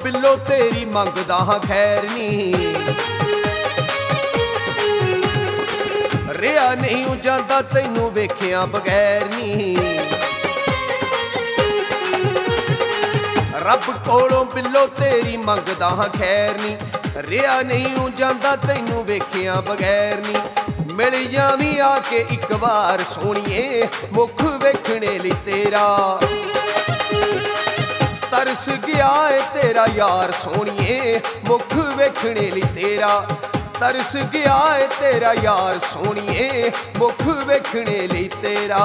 ਬਿੱਲੋ ਤੇਰੀ ਮੰਗਦਾ ਹਾਂ ਖੈਰ ਨੀ। ਰਿਆ ਨਹੀਂ ਜਾਂਦਾ ਤੈਨੂੰ ਵੇਖਿਆ ਬਗੈਰ ਨੀ। ਰੱਬ ਕੋਲੋਂ ਬਿੱਲੋ ਤੇਰੀ ਮੰਗਦਾ ਹਾਂ ਖੈਰ ਨੀ। ਰਿਆ ਨਹੀਂ ਜਾਂਦਾ ਤੈਨੂੰ ਵੇਖਿਆ ਬਗੈਰ ਨੀ। ਮਿਲ ਜਾਵੀਂ ਆ ਕੇ ਇੱਕ ਵਾਰ ਸੋਹਣੀਏ ਮੁਖ ਵੇਖਣੇ ਲਈ ਤੇਰਾ। ਤਰਸ ਗਿਆ ਏ ਤੇਰਾ ਯਾਰ ਸੋਹਣੀਏ ਮੁਖ ਵੇਖਣੇ ਲਈ ਤੇਰਾ। ਤਰਸ ਗਿਆ ਏ ਤੇਰਾ ਯਾਰ ਸੋਹਣੀਏ ਮੁਖ ਵੇਖਣੇ ਲਈ ਤੇਰਾ।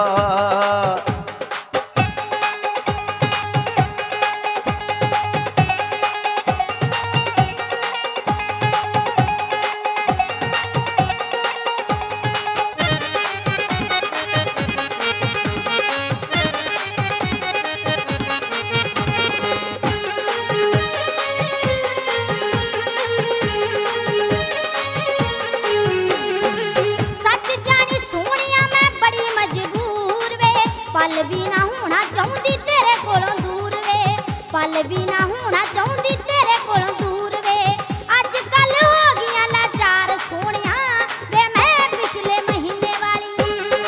ਪਲ ਵੀ ਨਾ ਹੋਣਾ ਚਾਹੁੰਦੀ ਤੇਰੇ ਕੋਲੋਂ ਦੂਰ ਵੇ। ਪਲ ਵੀ ਨਾ ਹੋਣਾ ਚਾਹੁੰਦੀ ਤੇਰੇ ਕੋਲੋਂ ਦੂਰ ਵੇ। ਅੱਜ ਕੱਲ ਹੋ ਗਈਆਂ ਲਾਚਾਰ ਸੋਹਣਿਆ ਵੇ ਮੈਂ ਪਿਛਲੇ ਮਹੀਨੇ ਵਾਲੀ।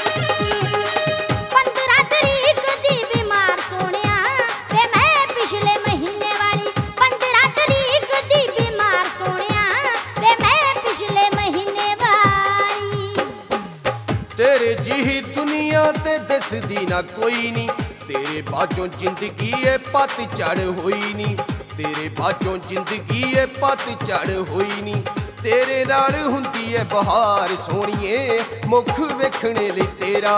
15 ਤਰੀਕ ਦੀ ਬਿਮਾਰ ਸੋਹਣਿਆ ਵੇ ਮੈਂ ਪਿਛਲੇ ਮਹੀਨੇ ਵਾਲੀ। 15 ਤਰੀਕ ਦੀ ਬਿਮਾਰ ਸੋਹਣਿਆ ਵੇ ਮੈਂ ਪਿਛਲੇ ਮਹੀਨੇ ਵਾਲੀ। ਤੇਰੇ ਜਿਹੀ ਦੁਨੀਆ ਤੇ ਦਿਸਦੀ ਨਾ ਕੋਈ ਨੀ। ਤੇਰੇ ਬਾਝੋਂ ਜ਼ਿੰਦਗੀ ਏ ਪਤਝੜ ਹੋਈ ਨੀ। ਤੇਰੇ ਬਾਝੋਂ ਜ਼ਿੰਦਗੀ ਏ ਪਤਝੜ ਹੋਈ ਨੀ। ਤੇਰੇ ਨਾਲ ਹੁੰਦੀ ਏ ਬਹਾਰ ਸੋਹਣੀਏ ਮੁਖ ਵੇਖਣੇ ਲਈ ਤੇਰਾ।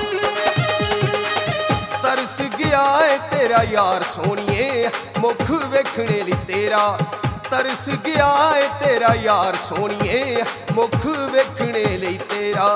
ਤਰਸ ਗਿਆ ਏ ਤੇਰਾ ਯਾਰ ਸੋਹਣੀਏ ਮੁਖ ਵੇਖਣੇ ਲਈ ਤੇਰਾ। ਤਰਸ ਗਿਆ ਏ ਤੇਰਾ ਯਾਰ ਸੋਹਣੀਏ ਮੁਖ ਵੇਖਣੇ ਲਈ ਤੇਰਾ।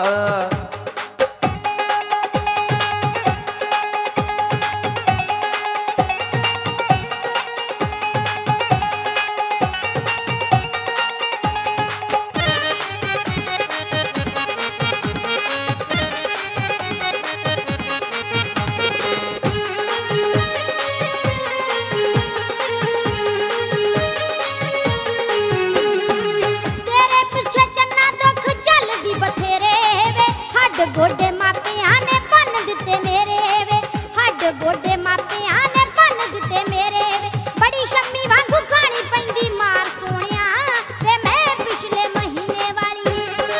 ਗੋਡੇ ਮਾਪਿਆਂ ਨੇ ਭੰਨ ਦਿੱਤੇ ਮੇਰੇ ਵੇ। ਹੱਡ ਗੋਡੇ ਮਾਪਿਆਂ ਨੇ ਭੰਨ ਦਿੱਤੇ ਮੇਰੇ ਵੇ। ਬੜੀ ਸ਼ੰਮੀ ਵਾਂਗੂ ਖਾਣੀ ਪੈਂਦੀ ਮਾਰ ਸੋਹਣਿਆ ਵੇ ਮੈਂ ਪਿਛਲੇ ਮਹੀਨੇ ਵਾਲੀ।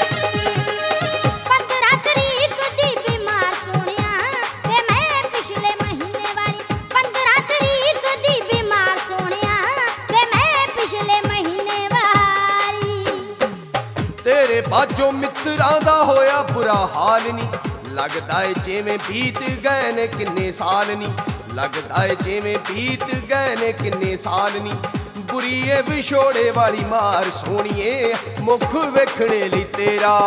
15 ਤਰੀਕ ਦੀ ਬਿਮਾਰ ਸੋਹਣਿਆ ਵੇ ਮੈਂ ਪਿਛਲੇ ਮਹੀਨੇ ਵਾਲੀ। 15 ਤਰੀਕ ਦੀ ਬਿਮਾਰ ਸੋਹਣਿਆ ਵੇ ਮੈਂ ਪਿਛਲੇ ਮਹੀਨੇ ਵਾਲੀ। ਤੇਰੇ ਬਾਝੋਂ ਮਿੱਤਰਾਂ ਦਾ ਹੋਇਆ ਬੁਰਾ ਹਾਲ ਨੀ। ਲੱਗਦਾ ਏ ਜਿਵੇਂ ਬੀਤ ਗਏ ਨੇ ਕਿੰਨੇ ਸਾਲ ਨੀ। ਲੱਗਦਾ ਏ ਜਿਵੇਂ ਬੀਤ ਗਏ ਨੇ ਕਿੰਨੇ ਸਾਲ ਨੀ। ਬੁਰੀ ਏ ਵਿਛੋੜੇ ਵਾਲੀ ਮਾਰ ਸੋਹਣੀਏ ਮੁਖ ਵੇਖਣੇ ਲਈ ਤੇਰਾ।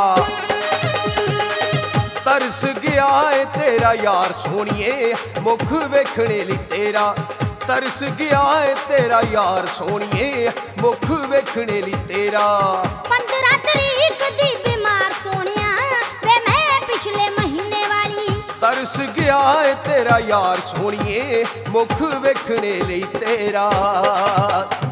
ਤਰਸ ਗਿਆ ਏ ਤੇਰਾ ਯਾਰ ਸੋਹਣੀਏ ਮੁਖ ਵੇਖਣੇ ਲਈ ਤੇਰਾ। ਤਰਸ ਗਿਆ ਏ ਤੇਰਾ ਯਾਰ ਸੋਹਣੀਏ ਮੁਖ ਵੇਖਣੇ ਲਈ ਤੇਰਾ। 15 ਤਰੀਕ ਦੀ ਬਿਮਾਰ ਸੋਹਣਿਆ ਵੇ ਮੈਂ ਪਿਛਲੇ ਮਹੀਨੇ ਵਾਲੀ। ਤਰਸ ਗਿਆ ਏ ਤੇਰਾ ਯਾਰ ਸੋਹਣੀਏ ਮੁਖ ਵੇਖਣੇ ਲਈ ਤੇਰਾ।